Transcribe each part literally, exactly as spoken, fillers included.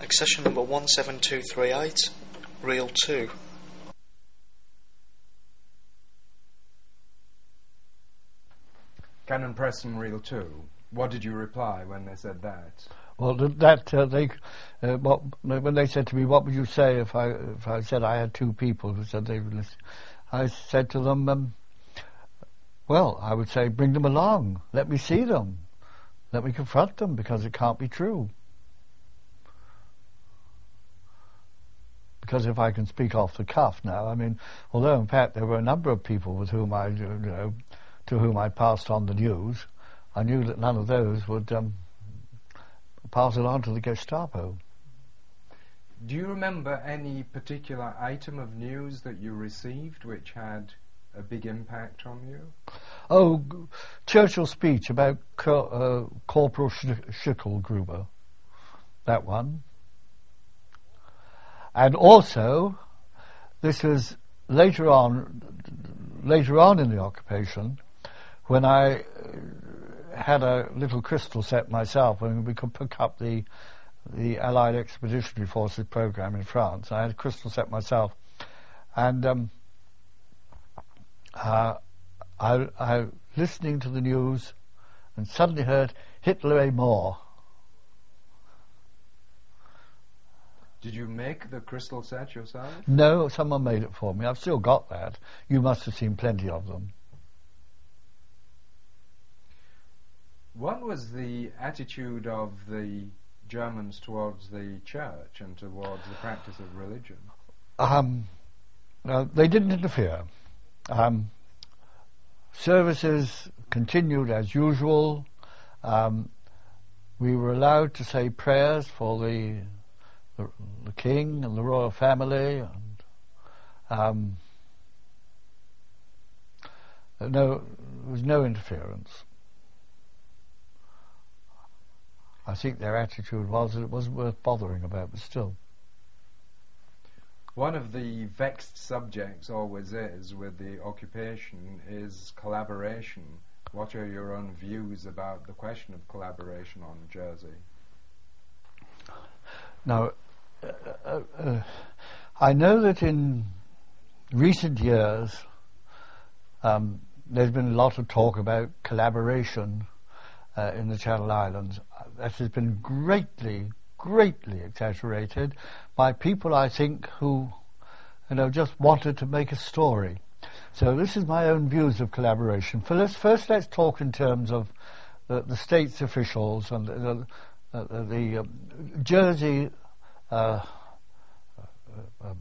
Accession number one seven two three eight, reel two. Canon Preston, reel two. What did you reply when they said that? Well, that uh, they, uh, what, when they said to me, "What would you say if I if I said I had two people who said they would listen?" I said to them, um, "Well, I would say, bring them along. Let me see them. Let me confront them, because it can't be true. Because if I can speak off the cuff now, I mean, although in fact there were a number of people with whom I, you know, to whom I passed on the news, I knew that none of those would um, pass it on to the Gestapo." Do you remember any particular item of news that you received which had a big impact on you? Oh, g- Churchill's speech about Cor- uh, Corporal Sch- Schicklgruber, that one. And also, this was later on, later on in the occupation, when I uh, had a little crystal set myself, when we could pick up the the Allied Expeditionary Forces program in France. I had a crystal set myself, and um, uh, I, I listening to the news, and suddenly heard Hitler est mort. Did you make the crystal set yourself? No, someone made it for me. I've still got that. You must have seen plenty of them. What was the attitude of the Germans towards the church and towards the practice of religion? Um, no, they didn't interfere. Um, services continued as usual. Um, we were allowed to say prayers for the the, the king and the royal family, and um, no, there was no interference. I think their attitude was that it wasn't worth bothering about, but still. One of the vexed subjects always is with the occupation is collaboration. What are your own views about the question of collaboration on Jersey? Now, uh, uh, uh, I know that in recent years um, there's been a lot of talk about collaboration uh, in the Channel Islands. That has been greatly, greatly exaggerated by people, I think, who, you know, just wanted to make a story. So this is my own views of collaboration. For let's, first, let's talk in terms of the, the state's officials and the, the, the, the um, Jersey. Uh, um,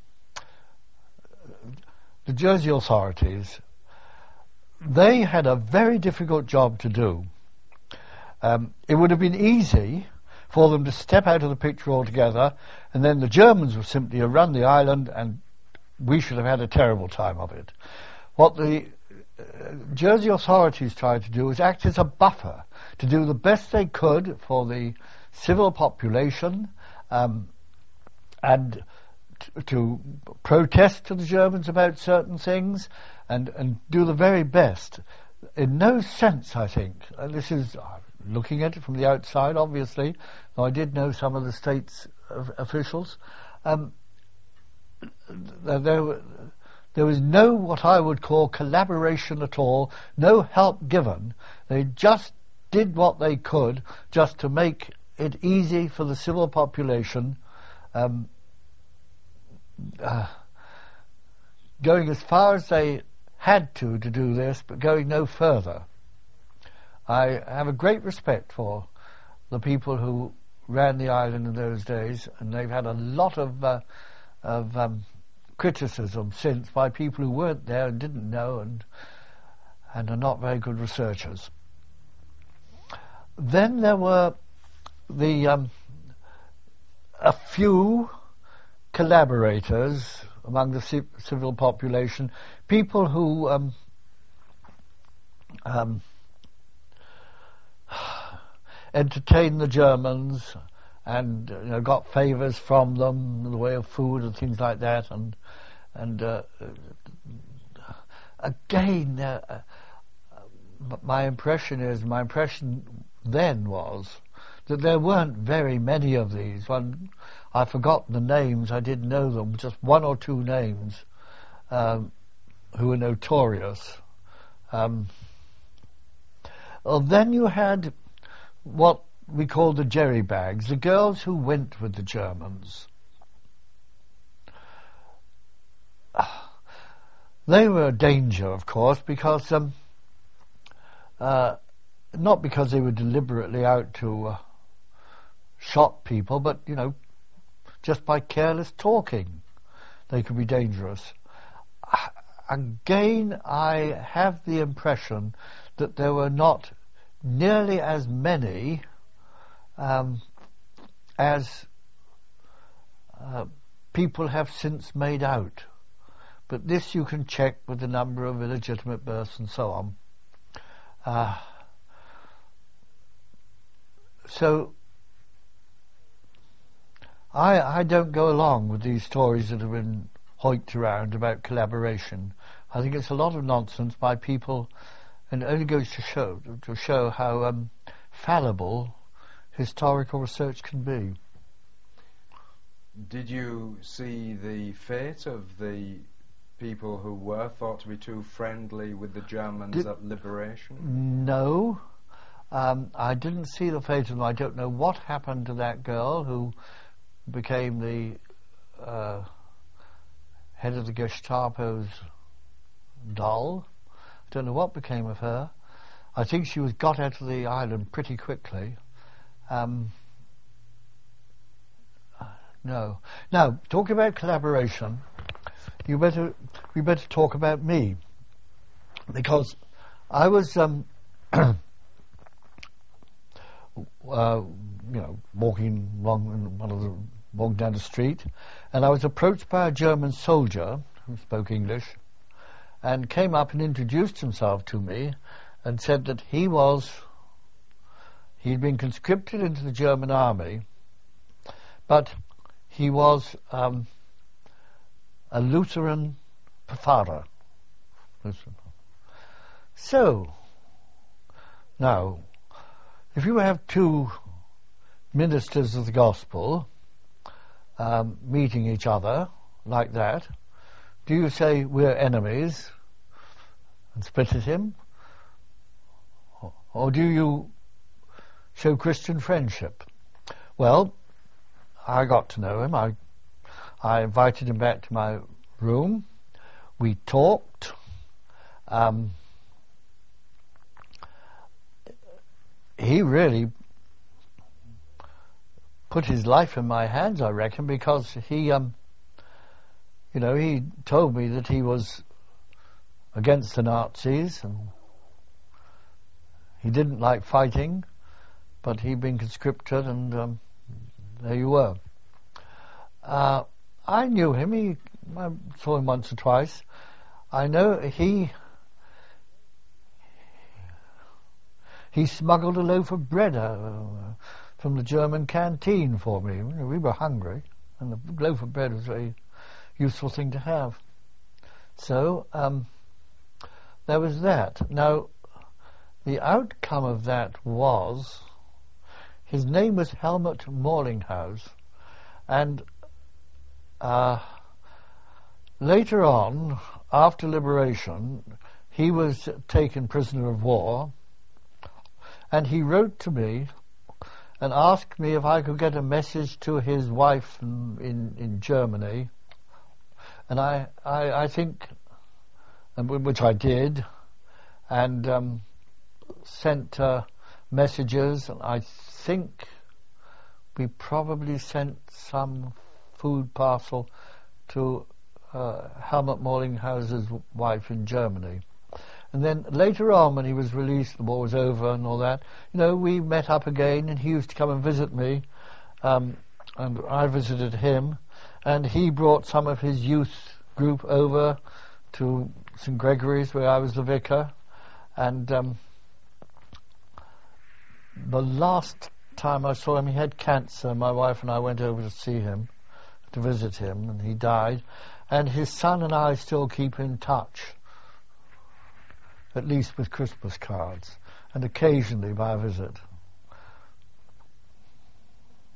the Jersey authorities. They had a very difficult job to do. Um, it would have been easy for them to step out of the picture altogether, and then the Germans would simply have run the island, and we should have had a terrible time of it. What the uh, Jersey authorities tried to do was act as a buffer, to do the best they could for the civil population, um, and t- to protest to the Germans about certain things, and, and do the very best. In no sense, I think, and this is uh, looking at it from the outside, obviously, though I did know some of the state's uh, officials, um, there, there was no what I would call collaboration at all, no help given. They just did what they could just to make it easy for the civil population, um, uh, going as far as they had to to do this, but going no further. I have a great respect for the people who ran the island in those days, and they've had a lot of uh, of um, criticism since by people who weren't there and didn't know, and and are not very good researchers. Then there were the um, a few collaborators among the ci- civil population, people who um, um, entertained the Germans and you know, got favours from them in the way of food and things like that, and and uh, again, uh, uh, my impression is my impression then was that there weren't very many of these. One, I forgot the names, I didn't know them, just one or two names um, who were notorious. Um, well, then you had what we call the jerry bags, the girls who went with the Germans. They were a danger, of course, because um, uh, not because they were deliberately out to uh, shock people, but, you know, just by careless talking, they could be dangerous. Again, I have the impression that there were not nearly as many um, as uh, people have since made out. But this you can check with the number of illegitimate births and so on. Uh, so I, I don't go along with these stories that have been hoiked around about collaboration. I think it's a lot of nonsense by people, and it only goes to show to show how um, fallible historical research can be. Did you see the fate of the people who were thought to be too friendly with the Germans Did at liberation? No. Um, I didn't see the fate of them. I don't know what happened to that girl who became the uh, head of the Gestapo's doll. I don't know what became of her. I think she was got out of the island pretty quickly. Um, no. Now, talking about collaboration, you better we better talk about me, because I was um, uh, you know walking along one of the walking down the street, and I was approached by a German soldier who spoke English, and came up and introduced himself to me, and said that he was he'd been conscripted into the German army, but he was um, a Lutheran Pfarrer. So, now, if you have two ministers of the gospel um, meeting each other like that, do you say we're enemies and split at him? Or, or do you show Christian friendship? Well, I got to know him. I I invited him back to my room. We talked. Um, he really put his life in my hands, I reckon, because he, um, you know, he told me that he was against the Nazis and he didn't like fighting, but he'd been conscripted, and um, there you were. Uh, I knew him. He, I saw him once or twice. I know he he smuggled a loaf of bread uh, from the German canteen for me. We were hungry, and the loaf of bread was a very useful thing to have. So um, there was that. Now, the outcome of that was his name was Helmut Morlinghaus, and Uh, later on, after liberation, he was taken prisoner of war, and he wrote to me and asked me if I could get a message to his wife in, in, in Germany, and I, I, I think, and which I did, and um, sent uh, messages, and I think we probably sent some food parcel to uh, Helmut Morlinghaus's wife in Germany. And then later on, when he was released, the war was over and all that, you know, we met up again, and he used to come and visit me, um, and I visited him, and he brought some of his youth group over to Saint Gregory's, where I was the vicar, and um, the last time I saw him, he had cancer. My wife and I went over to see him, to visit him, and he died, and his son and I still keep in touch, at least with Christmas cards, and occasionally by a visit.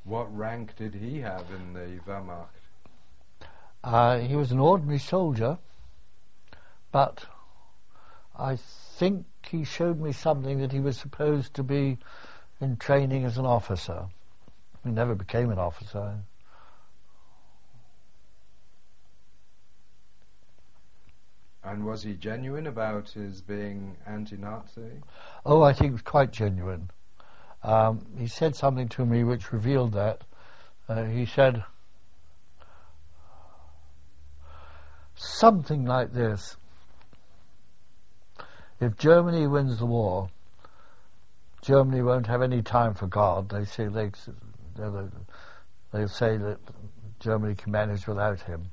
What rank did he have in the Wehrmacht? Uh, he was an ordinary soldier, but I think he showed me something that he was supposed to be in training as an officer. He never became an officer. And was he genuine about his being anti-Nazi? Oh, I think it was quite genuine. Um, he said something to me which revealed that. Uh, he said something like this: if Germany wins the war, Germany won't have any time for God. They say they they'll say that Germany can manage without him.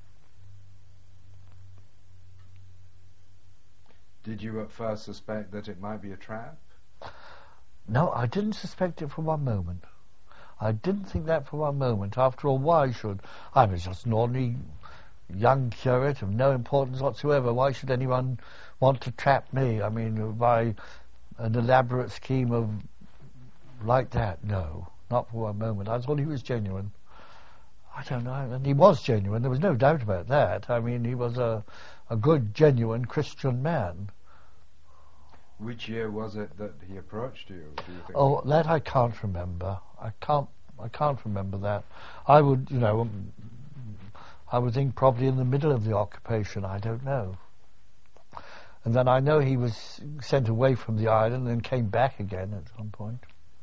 Did you at first suspect that it might be a trap? No, I didn't suspect it for one moment. I didn't think that for one moment. After all, why should... I was just an ordinary young curate of no importance whatsoever. Why should anyone want to trap me? I mean, by an elaborate scheme of... like that? No, not for one moment. I thought he was genuine. I don't know. And he was genuine. There was no doubt about that. I mean, he was a, a good, genuine Christian man. Which year was it that he approached you, do you think? Oh, that I can't remember. I can't. I can't remember that. I would, you know, um, I would think probably in the middle of the occupation. I don't know. And then I know he was sent away from the island and came back again at some point.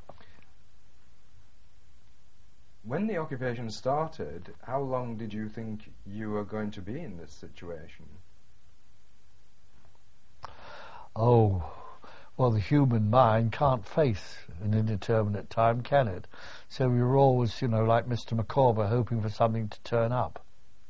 When the occupation started, how long did you think you were going to be in this situation? Oh, well, the human mind can't face an indeterminate time, can it? So we were always, you know, like Mister Micawber, hoping for something to turn up.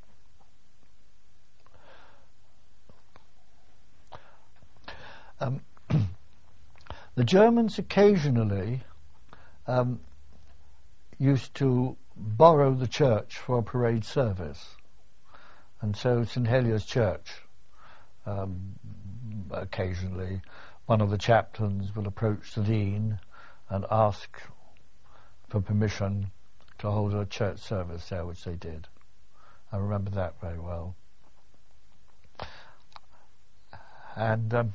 Um, the Germans occasionally um, used to borrow the church for a parade service, and so St Heliers Church, um, occasionally one of the chaplains would approach the dean and ask for permission to hold a church service there, which they did. I remember that very well. And um,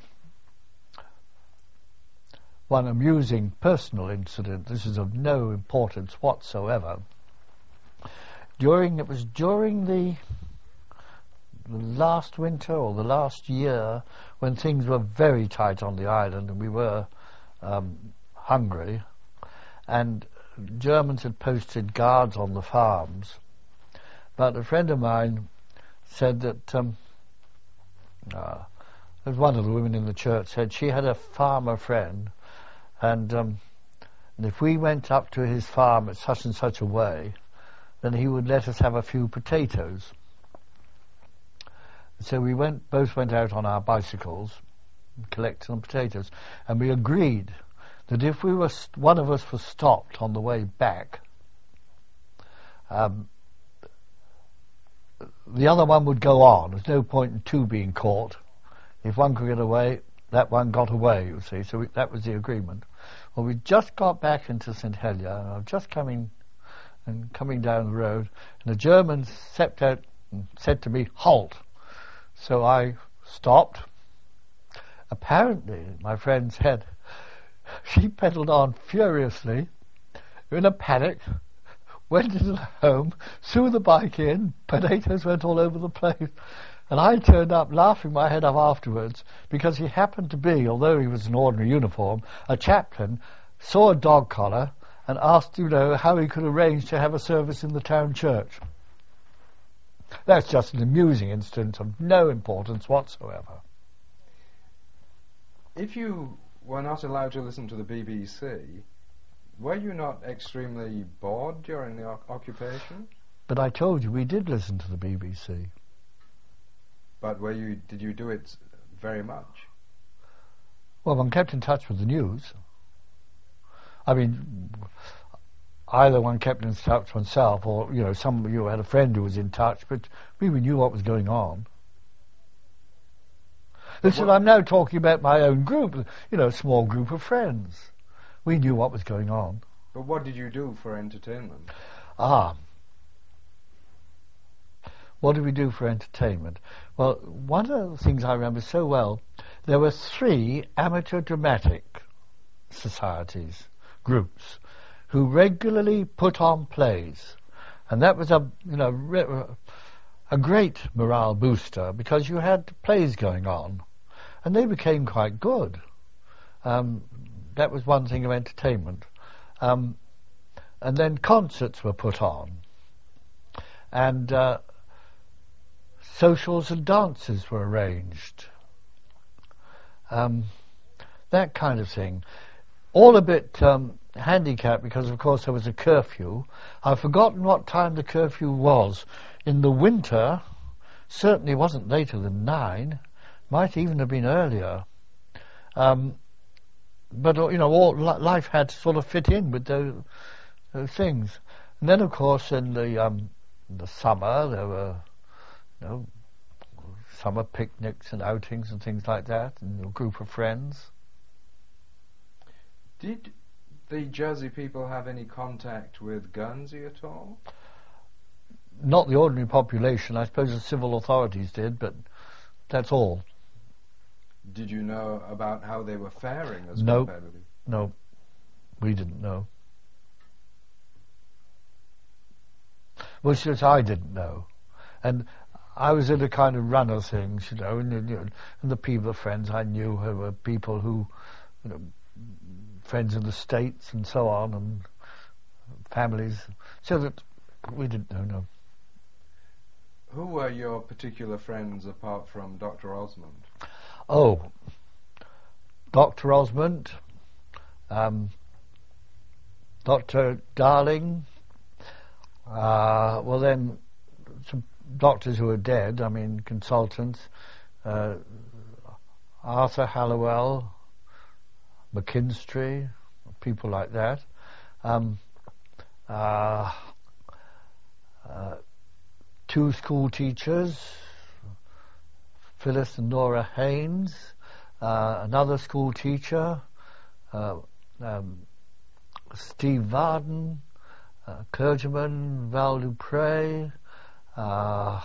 one amusing personal incident, this is of no importance whatsoever, during it was during the, the last winter or the last year when things were very tight on the island and we were um, hungry, and Germans had posted guards on the farms. But a friend of mine said that um, uh, as one of the women in the church said, she had a farmer friend, and, um, and if we went up to his farm at such and such a way, then he would let us have a few potatoes. So we went, both went out on our bicycles and collected some potatoes, and we agreed that if we were st- one of us was stopped on the way back, um, the other one would go on. There's no point in two being caught. If one could get away, that one got away, you see. So we, that was the agreement. Well, we just got back into St Helier, and I was just coming and coming down the road, and the German stepped out and said to me, "Halt." So I stopped. Apparently, my friend said, she pedalled on furiously, in a panic, went into the home, threw the bike in, potatoes went all over the place, and I turned up laughing my head off afterwards because he happened to be, although he was in ordinary uniform, a chaplain, saw a dog collar and asked, you know, how he could arrange to have a service in the town church. That's just an amusing instance of no importance whatsoever. If you were not allowed to listen to the B B C, were you not extremely bored during the o- occupation? But I told you we did listen to the B B C. But were you? Did you do it very much? Well, one kept in touch with the news. I mean, either one kept in touch oneself, or you know, some you had a friend who was in touch, but we knew what was going on. Listen, I'm now talking about my own group, you know, a small group of friends. We knew what was going on. But what did you do for entertainment? Ah. What did we do for entertainment? Well, one of the things I remember so well, there were three amateur dramatic societies, groups, who regularly put on plays. And that was a, you know, re- a great morale booster because you had plays going on. And they became quite good. Um, that was one thing of entertainment. Um, and then concerts were put on. And uh, socials and dances were arranged. Um, that kind of thing. All a bit um, handicapped because, of course, there was a curfew. I've forgotten what time the curfew was. In the winter, certainly wasn't later than nine. Might even have been earlier. Um, but, you know, all li- life had to sort of fit in with those, those things. And then, of course, in the, um, in the summer, there were, you know, summer picnics and outings and things like that, and a group of friends. Did the Jersey people have any contact with Guernsey at all? Not the ordinary population. I suppose the civil authorities did, but that's all. Did you know about how they were faring as no, compared with you? No, we didn't know. Well, since I didn't know. And I was in a kind of run of things, you know, and, and, and the people, the friends I knew who were people who, you know, friends in the States and so on, and families, so that we didn't know, no. Who were your particular friends apart from Doctor Osmond? Oh, Doctor Osmond, um, Doctor Darling, uh, well then, some doctors who are dead, I mean consultants, uh, Arthur Hallowell, McKinstry, people like that. Um, uh, uh, two school teachers, Phyllis and Nora Haynes, uh, another school teacher, uh, um, Steve Varden, uh, clergyman Val Dupre, uh,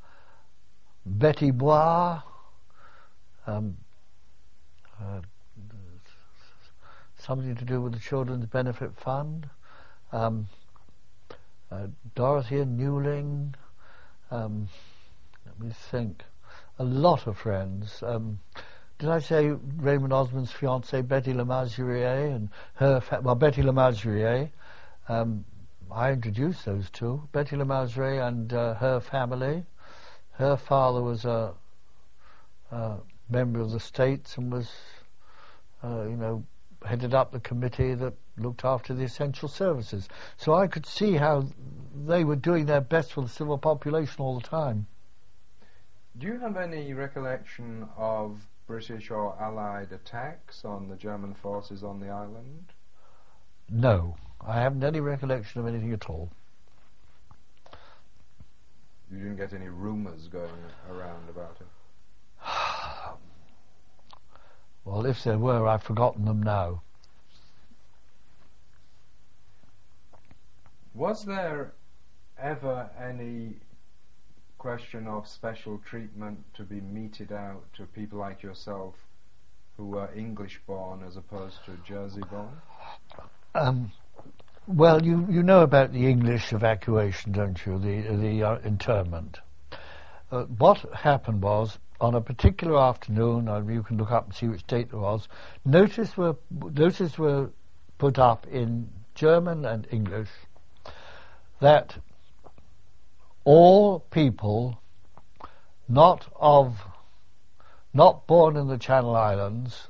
Betty Bois, um, uh, something to do with the Children's Benefit Fund, um, uh, Dorothea Newling, um, let me think, a lot of friends. Um, did I say Raymond Osmond's fiancée, Betty Lemazurier, and her, fa- well, Betty Lemazurier, um, I introduced those two, Betty Lemazurier and uh, her family. Her father was a, a member of the States and was, uh, you know, headed up the committee that looked after the essential services. So I could see how they were doing their best for the civil population all the time. Do you have any recollection of British or Allied attacks on the German forces on the island? No, I haven't any recollection of anything at all. You didn't get any rumours going around about it? Well, if there were, I've forgotten them now. Was there ever any question of special treatment to be meted out to people like yourself who were English-born as opposed to Jersey-born? Um, well, you, you know about the English evacuation, don't you, the, the uh, internment. Uh, what happened was, on a particular afternoon, and you can look up and see which date it was, notice were, notices were put up in German and English that all people not of, not born in the Channel Islands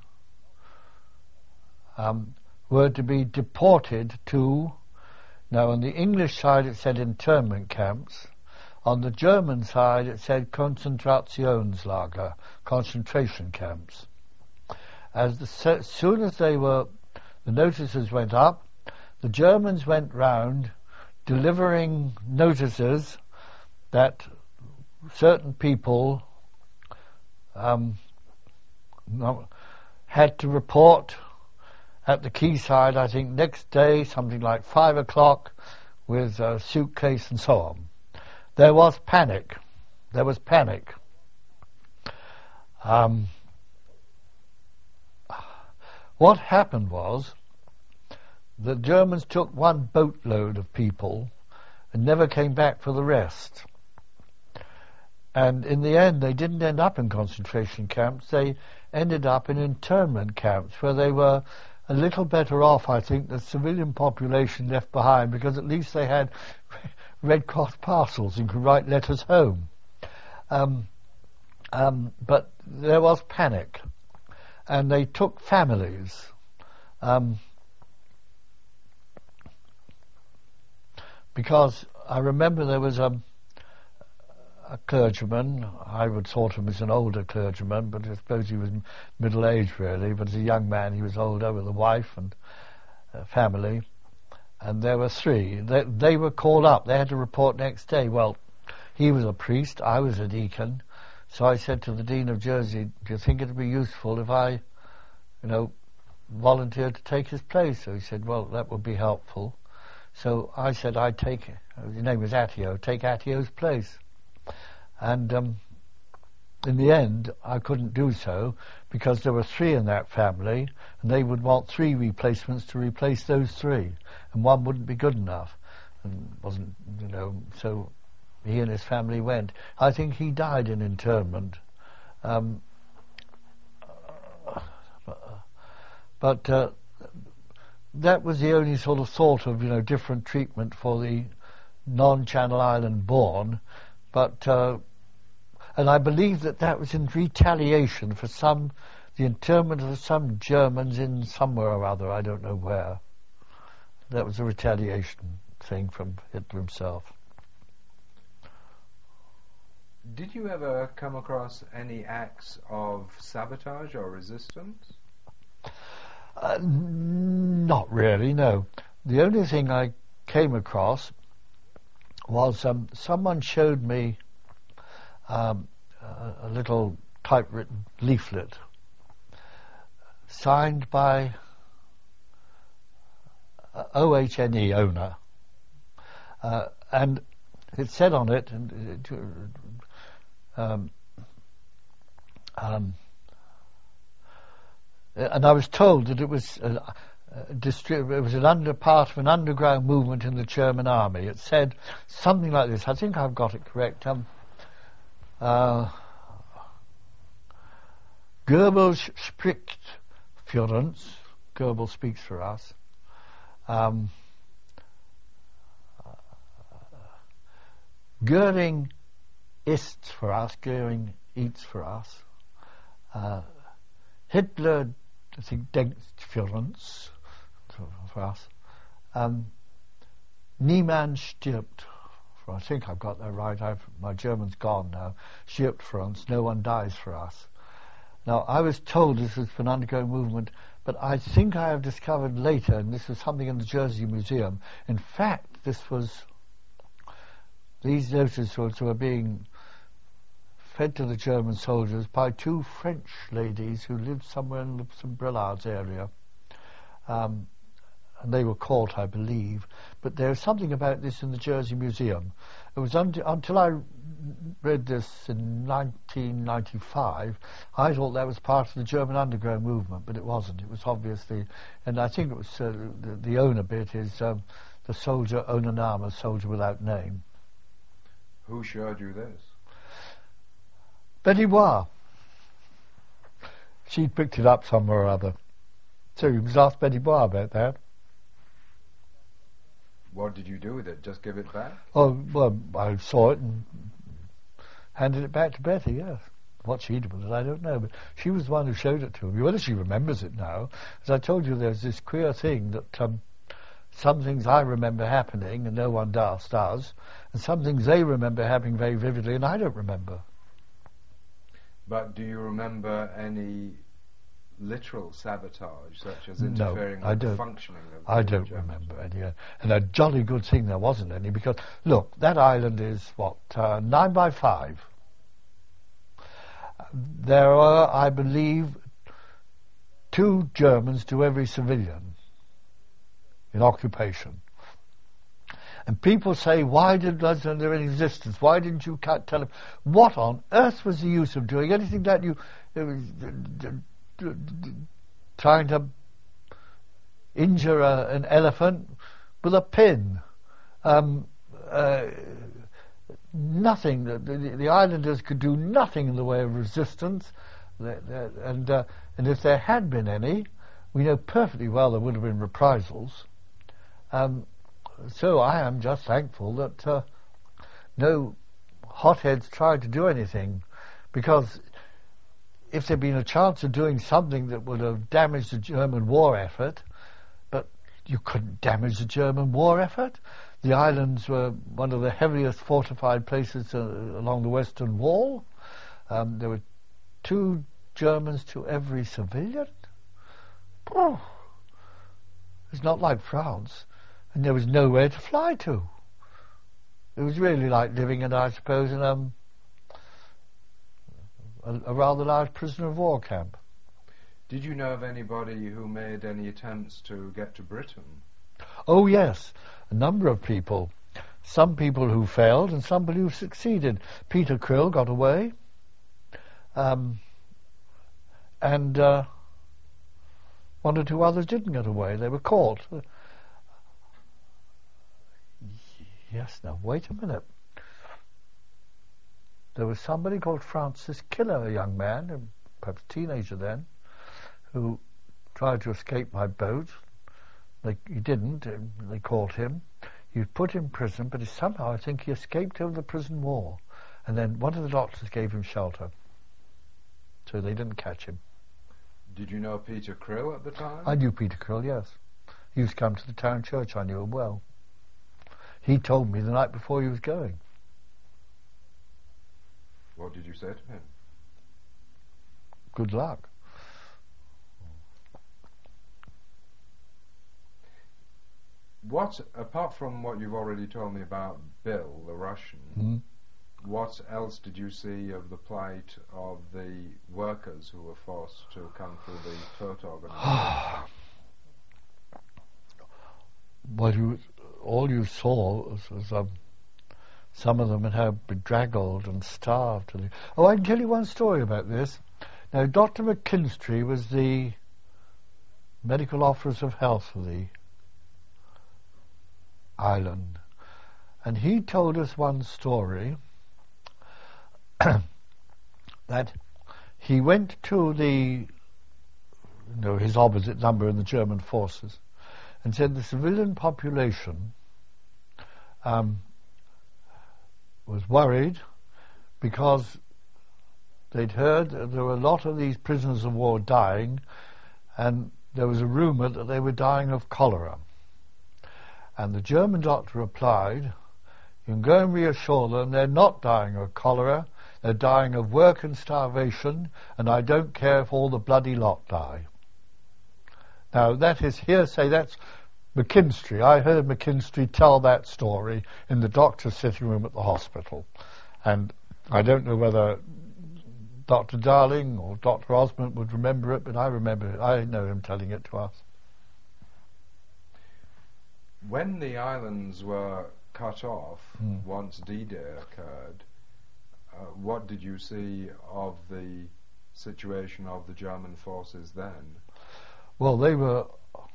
um, were to be deported to, now on the English side it said internment camps, on the German side it said Konzentrationslager, concentration camps. As the, as soon as they were, the notices went up, the Germans went round delivering notices that certain people um, had to report at the quayside, I think next day, something like five o'clock, with a suitcase and so on. There was panic. There was panic. Um, what happened was the Germans took one boatload of people and never came back for the rest. And in the end, they didn't end up in concentration camps. They ended up in internment camps where they were a little better off, I think, the civilian population left behind, because at least they had Red Cross parcels and could write letters home. Um, um, but there was panic, and they took families. Um, because I remember there was a, a clergyman. I would thought of him as an older clergyman, but I suppose he was middle-aged really, but as a young man he was older, with a wife and a family. And there were three. They, they were called up. They had to report next day. Well, he was a priest, I was a deacon. So I said to the Dean of Jersey, do you think it would be useful if I, you know, volunteered to take his place? So he said, well, that would be helpful. So I said I'd take, his name was Attio, take Attio's place. And um, in the end, I couldn't do so because there were three in that family, and they would want three replacements to replace those three, and one wouldn't be good enough. And wasn't, you know, so he and his family went. I think he died in internment. Um, but uh, that was the only sort of thought of, you know, different treatment for the non-Channel Island born. But uh, and I believe that that was in retaliation for some, the internment of some Germans in somewhere or other, I don't know where. That was a retaliation thing from Hitler himself. Did you ever come across any acts of sabotage or resistance? Uh, n- not really, no. The only thing I came across was um, someone showed me um, a, a little typewritten leaflet signed by uh, O H N E, owner, uh, and it said on it, and uh, um, um, and I was told that it was uh, uh, distri- it was an under part of an underground movement in the German army. It said something like this. I think I've got it correct. Um, uh, Goebbels spricht für uns. Goebbels speaks for us. Um, Goering isst for us. Goering eats for us. Uh, Hitler, I think, denkt für uns, for us. Um, Niemand stirbt. For, I think I've got that right. I've, my German's gone now. Stirbt for uns. No one dies for us. Now, I was told this was for an underground movement, but I think I have discovered later, and this was something in the Jersey Museum. In fact, this was, these notices were being fed to the German soldiers by two French ladies who lived somewhere in the St Brillards area. Um, and they were caught, I believe. But there's something about this in the Jersey Museum. It was un- until I read this in nineteen ninety-five, I thought that was part of the German underground movement, but it wasn't. It was obviously, and I think it was uh, the, the owner bit is um, the soldier ohne Name, soldier without name. Who showed you this? Betty Bois. She picked it up somewhere or other. So you must ask Betty Bois about that. What did you do with it? Just give it back? Oh, well, I saw it and handed it back to Betty, yes. What she did with it, I don't know, but she was the one who showed it to me. Whether she remembers it now, as I told you, there's this queer thing that um, some things I remember happening and no one else does, and some things they remember happening very vividly and I don't remember. But do you remember any literal sabotage, such as No, interfering I with the don't. functioning of I the don't Germans? remember any. Uh, and a jolly good thing there wasn't any, because, look, that island is, what, uh, nine by five. There are, I believe, two Germans to every civilian in occupation. And people say, why did London they're in existence? Why didn't you cut, tell them? What on earth was the use of doing anything that you... It was, d- d- d- d- trying to injure a, an elephant with a pin. Um, uh, nothing. The, the, the islanders could do nothing in the way of resistance. They, they, and, uh, and if there had been any, we know perfectly well there would have been reprisals. Um, so I am just thankful that uh, no hotheads tried to do anything, because if there'd been a chance of doing something that would have damaged the German war effort, but you couldn't damage the German war effort. The islands were one of the heaviest fortified places uh, along the Western Wall. Um, there were two Germans to every civilian. Oh, it's not like France. And there was nowhere to fly to. It was really like living in, I suppose, in um, a, a rather large prisoner of war camp. Did you know of anybody who made any attempts to get to Britain? Oh yes, a number of people. Some people who failed and some who succeeded. Peter Krill got away. Um, and uh, one or two others didn't get away. They were caught. Uh, yes, now wait a minute. There was somebody called Francis Killer, a young man, perhaps a teenager then, who tried to escape by boat. They, he didn't. They caught him. He was put in prison, but he, somehow I think he escaped over the prison wall. And then one of the doctors gave him shelter, so they didn't catch him. Did you know Peter Krill at the time? I knew Peter Krill, yes. He used to come to the town church. I knew him well. He told me the night before he was going. What did you say to him? Good luck. What, apart from what you've already told me about Bill, the Russian, Mm-hmm. what else did you see of the plight of the workers who were forced to come through the Todt organization? Well, you, all you saw was, was um, some of them had how bedraggled and starved. Oh, I can tell you one story about this. Now, Doctor McKinstry was the medical officer of health for the island, and he told us one story that he went to the, you know, his opposite number in the German forces, and said the civilian population um, was worried because they'd heard that there were a lot of these prisoners of war dying, and there was a rumour that they were dying of cholera. And the German doctor replied, you can go and reassure them they're not dying of cholera, they're dying of work and starvation, and I don't care if all the bloody lot die. Now, that is hearsay. That's McKinstry. I heard McKinstry tell that story in the doctor's sitting room at the hospital. And I don't know whether Doctor Darling or Doctor Osmond would remember it, but I remember it. I know him telling it to us. When the islands were cut off, mm. once D-Day occurred, uh, what did you see of the situation of the German forces then? Well, they were